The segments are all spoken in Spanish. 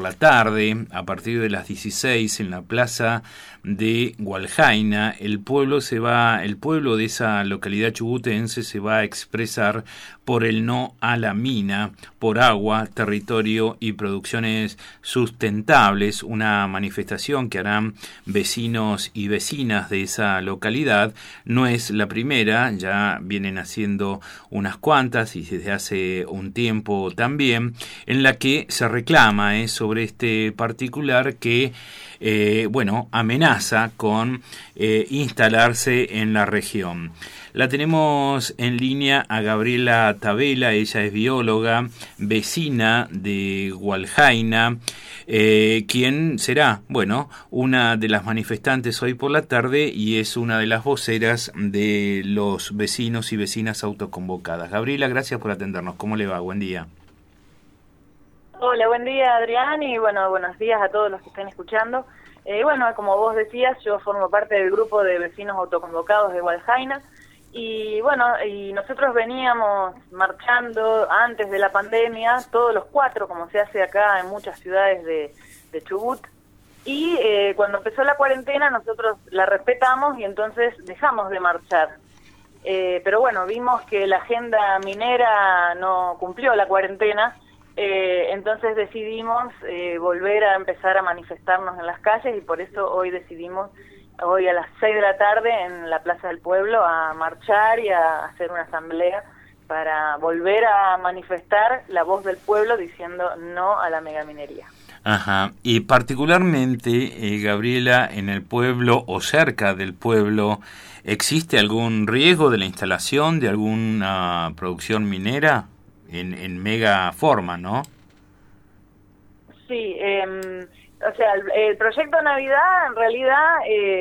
la tarde, a partir de las 16, en la plaza de Hualjaina, el pueblo de esa localidad chubutense se va a expresar por el no a la mina, por agua, territorio y producciones sustentables, una manifestación que harán vecinos y vecinas de esa localidad. No es la primera, ya vienen haciendo unas cuantas y desde hace un tiempo también, en la que se reclama sobre este particular que amenaza con instalarse en la región. La tenemos en línea a Gabriela Tabela, ella es bióloga, vecina de Hualjaina, quien será, una de las manifestantes hoy por la tarde y es una de las voceras de los vecinos y vecinas autoconvocadas. Gabriela, gracias por atendernos. ¿Cómo le va? Buen día. Hola, buen día, Adrián, y buenos días a todos los que estén escuchando. Como vos decías, yo formo parte del grupo de vecinos autoconvocados de Hualjaina, y nosotros veníamos marchando antes de la pandemia, todos los 4, como se hace acá en muchas ciudades de Chubut, y cuando empezó la cuarentena nosotros la respetamos y entonces dejamos de marchar. Pero vimos que la agenda minera no cumplió la cuarentena, entonces decidimos volver a empezar a manifestarnos en las calles y por eso hoy decidimos, hoy a las 6 de la tarde en la Plaza del Pueblo, a marchar y a hacer una asamblea para volver a manifestar la voz del pueblo diciendo no a la megaminería. Ajá, y particularmente, Gabriela, en el pueblo o cerca del pueblo, ¿existe algún riesgo de la instalación de alguna producción minera en mega forma, no? Sí, el proyecto Navidad en realidad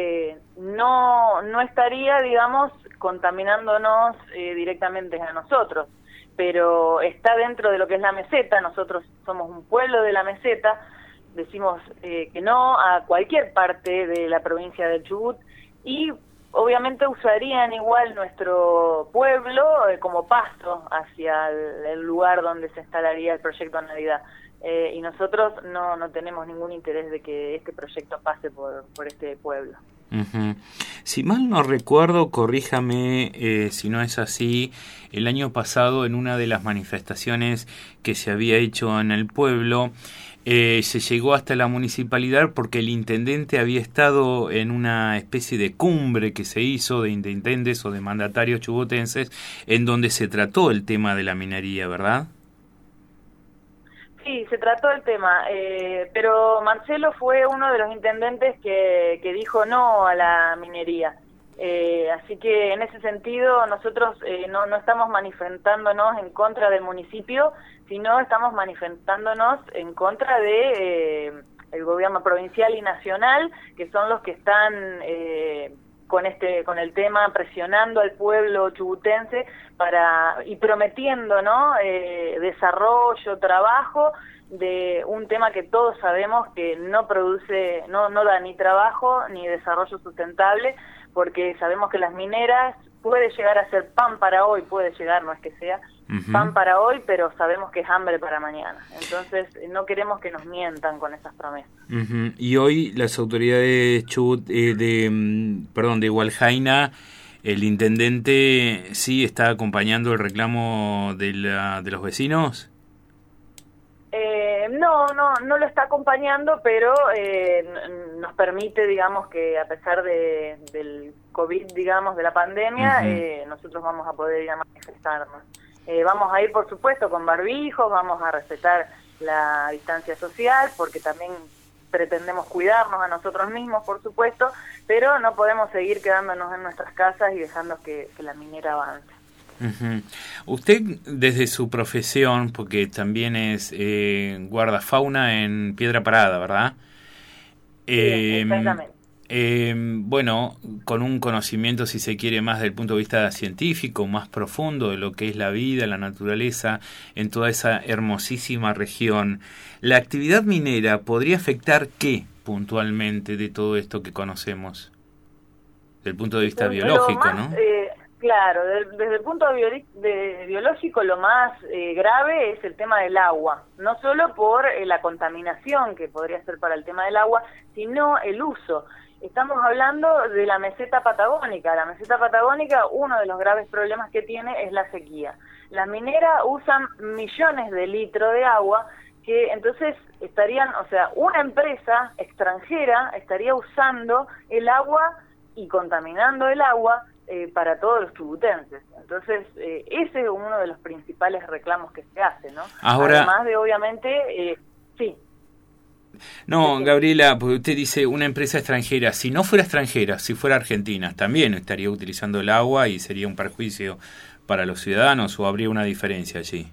no estaría, digamos, contaminándonos directamente a nosotros, pero está dentro de lo que es la meseta. Nosotros somos un pueblo de la meseta, decimos que no a cualquier parte de la provincia del Chubut y obviamente usarían igual nuestro pueblo como pasto hacia el lugar donde se instalaría el proyecto Navidad. Y nosotros no tenemos ningún interés de que este proyecto pase por este pueblo. Uh-huh. Si mal no recuerdo, corríjame si no es así, el año pasado en una de las manifestaciones que se había hecho en el pueblo, se llegó hasta la municipalidad porque el intendente había estado en una especie de cumbre que se hizo de intendentes o de mandatarios chubutenses en donde se trató el tema de la minería, ¿verdad? Sí, se trató el tema, pero Marcelo fue uno de los intendentes que dijo no a la minería. Así que en ese sentido nosotros no estamos manifestándonos en contra del municipio, sino estamos manifestándonos en contra de el gobierno provincial y nacional, que son los que están con el tema presionando al pueblo chubutense y prometiendo desarrollo, trabajo de un tema que todos sabemos que no produce, no da ni trabajo ni desarrollo sustentable, porque sabemos que las mineras puede llegar a ser pan para hoy, no es que sea pan para hoy, pero sabemos que es hambre para mañana. Entonces no queremos que nos mientan con esas promesas. Y hoy las autoridades de Hualjaina, el intendente sí está acompañando el reclamo de los vecinos. No lo está acompañando, pero nos permite, digamos, que a pesar del COVID, digamos, de la pandemia, nosotros vamos a poder ir a manifestarnos. Vamos a ir, por supuesto, con barbijos, vamos a respetar la distancia social, porque también pretendemos cuidarnos a nosotros mismos, por supuesto, pero no podemos seguir quedándonos en nuestras casas y dejando que la minera avance. Uh-huh. Usted, desde su profesión, porque también es guardafauna en Piedra Parada, ¿verdad? Sí, exactamente. Con un conocimiento, si se quiere, más del punto de vista científico, más profundo de lo que es la vida, la naturaleza en toda esa hermosísima región, ¿la actividad minera podría afectar qué puntualmente de todo esto que conocemos? Del punto de vista biológico, ¿no? Claro, desde el punto de biológico lo más grave es el tema del agua, no solo por la contaminación que podría ser para el tema del agua, sino el uso. Estamos hablando de la meseta patagónica. La meseta patagónica, uno de los graves problemas que tiene es la sequía. Las mineras usan millones de litros de agua que entonces estarían, o sea, una empresa extranjera estaría usando el agua y contaminando el agua para todos los chubutenses. Entonces, ese es uno de los principales reclamos que se hace, ¿no? Ahora, además de, obviamente, sí. No, Gabriela, porque usted dice una empresa extranjera. Si no fuera extranjera, si fuera argentina, también estaría utilizando el agua y sería un perjuicio para los ciudadanos, ¿o habría una diferencia allí?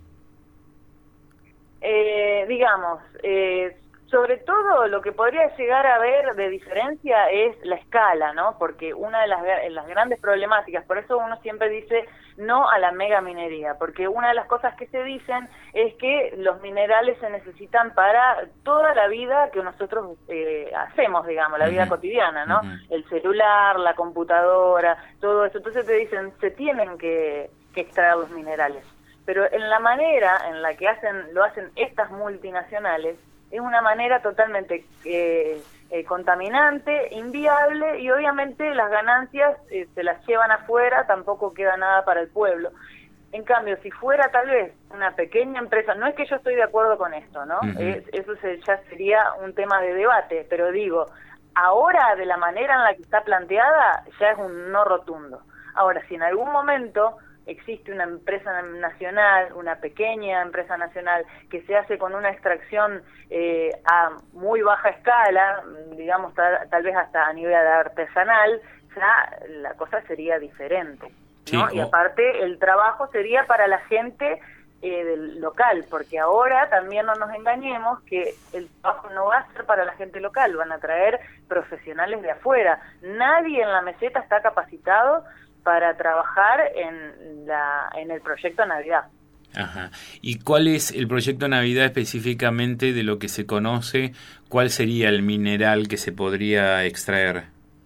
Digamos, sobre todo lo que podría llegar a haber de diferencia es la escala, ¿no? Porque una de las grandes problemáticas, por eso uno siempre dice no a la mega minería, porque una de las cosas que se dicen es que los minerales se necesitan para toda la vida que nosotros hacemos, digamos, la vida cotidiana, ¿no? El celular, la computadora, todo eso. Entonces te dicen, se tienen que extraer los minerales. Pero en la manera en la que lo hacen estas multinacionales, es una manera totalmente contaminante, inviable, y obviamente las ganancias se las llevan afuera, tampoco queda nada para el pueblo. En cambio, si fuera tal vez una pequeña empresa, no es que yo estoy de acuerdo con esto, ¿no? Eso ya sería un tema de debate, pero digo, ahora de la manera en la que está planteada, ya es un no rotundo. Ahora, si en algún momento existe una empresa nacional, una pequeña empresa nacional que se hace con una extracción a muy baja escala, digamos tal vez hasta a nivel artesanal, ya la cosa sería diferente, ¿no? Sí, y aparte el trabajo sería para la gente del local, porque ahora también no nos engañemos que el trabajo no va a ser para la gente local, van a traer profesionales de afuera. Nadie en la meseta está capacitado para trabajar en el proyecto Navidad. Ajá. ¿Y cuál es el proyecto Navidad específicamente de lo que se conoce? ¿Cuál sería el mineral que se podría extraer?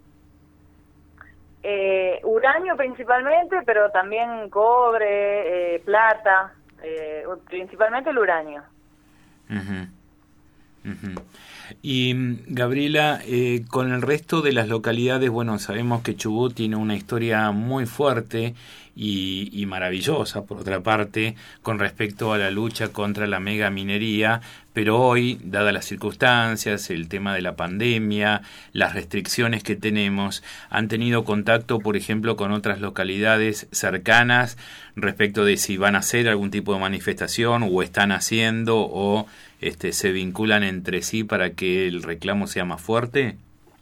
Uranio principalmente, pero también cobre, plata, principalmente el uranio. Y Gabriela, con el resto de las localidades, bueno, sabemos que Chubut tiene una historia muy fuerte y maravillosa, por otra parte, con respecto a la lucha contra la megaminería, pero hoy, dadas las circunstancias, el tema de la pandemia, las restricciones que tenemos, ¿han tenido contacto, por ejemplo, con otras localidades cercanas respecto de si van a hacer algún tipo de manifestación o están haciendo o se vinculan entre sí para que el reclamo sea más fuerte?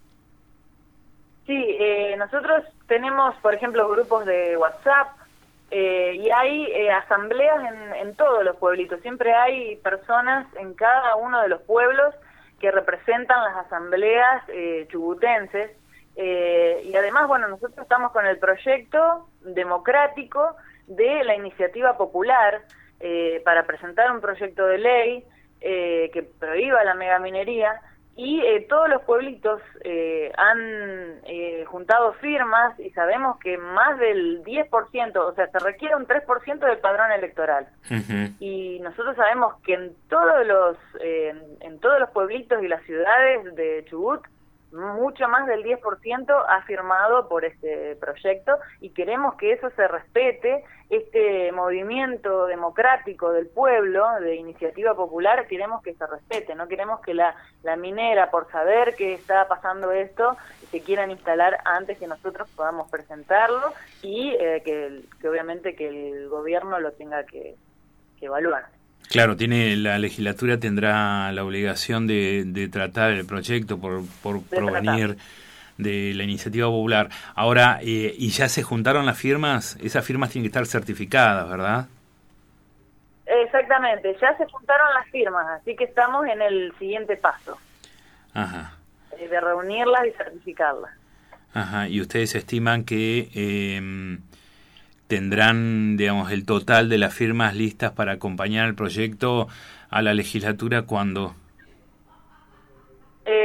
Sí, nosotros tenemos, por ejemplo, grupos de WhatsApp y hay asambleas en todos los pueblitos. Siempre hay personas en cada uno de los pueblos que representan las asambleas chubutenses. Y además, bueno, nosotros estamos con el proyecto democrático de la iniciativa popular para presentar un proyecto de ley que prohíba la megaminería, y todos los pueblitos han juntado firmas y sabemos que más del 10%, o sea, se requiere un 3% del padrón electoral. Y nosotros sabemos que en todos los pueblitos y las ciudades de Chubut, mucho más del 10% ha firmado por este proyecto, y queremos que eso se respete, este movimiento democrático del pueblo, de iniciativa popular, queremos que se respete, no queremos que la minera, por saber que está pasando esto, se quieran instalar antes que nosotros podamos presentarlo, y que obviamente que el gobierno lo tenga que evaluar. Claro, la legislatura tendrá la obligación de tratar el proyecto por provenir de la iniciativa popular. Ahora, ¿y ya se juntaron las firmas? Esas firmas tienen que estar certificadas, ¿verdad? Exactamente, ya se juntaron las firmas, así que estamos en el siguiente paso. Ajá. De reunirlas y certificarlas. Ajá, y ustedes estiman que tendrán, digamos, el total de las firmas listas para acompañar el proyecto a la legislatura, ¿cuándo?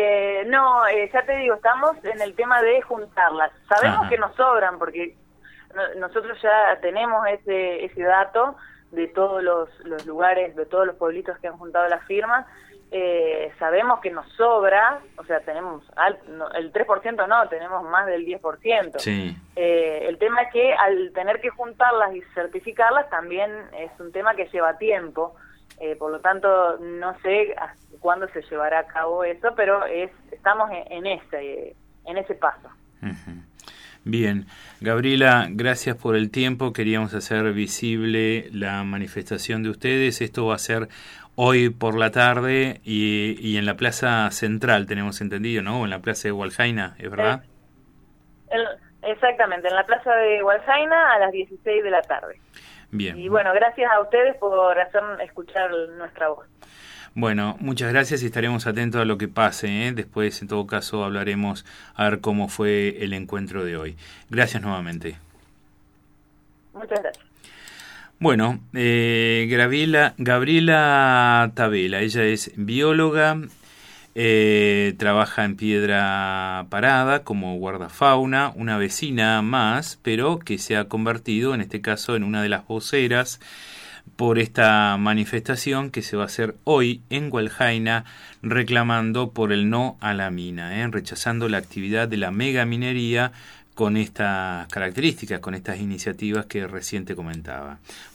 No, ya te digo, estamos en el tema de juntarlas. Sabemos que nos sobran, porque nosotros ya tenemos ese dato de todos los lugares, de todos los pueblitos que han juntado las firmas. Sabemos que nos sobra, o sea, tenemos el 3% no, tenemos más del 10%. Sí. El tema es que al tener que juntarlas y certificarlas también es un tema que lleva tiempo, por lo tanto no sé cuándo se llevará a cabo eso, pero estamos en ese paso. Uh-huh. Bien, Gabriela, gracias por el tiempo. Queríamos hacer visible la manifestación de ustedes. Esto va a ser hoy por la tarde y en la Plaza Central, tenemos entendido, ¿no? O en la Plaza de Hualjaina, ¿es verdad? Exactamente, en la Plaza de Hualjaina a las 16 de la tarde. Bien. Y bueno, gracias a ustedes por hacer escuchar nuestra voz. Bueno, muchas gracias y estaremos atentos a lo que pase, ¿eh? Después, en todo caso, hablaremos a ver cómo fue el encuentro de hoy. Gracias nuevamente. Muchas gracias. Bueno, Gabriela Tabela, ella es bióloga, trabaja en Piedra Parada como guardafauna, una vecina más, pero que se ha convertido, en este caso, en una de las voceras por esta manifestación que se va a hacer hoy en Hualjaina, reclamando por el no a la mina, rechazando la actividad de la megaminería con estas características, con estas iniciativas que recién te comentaba.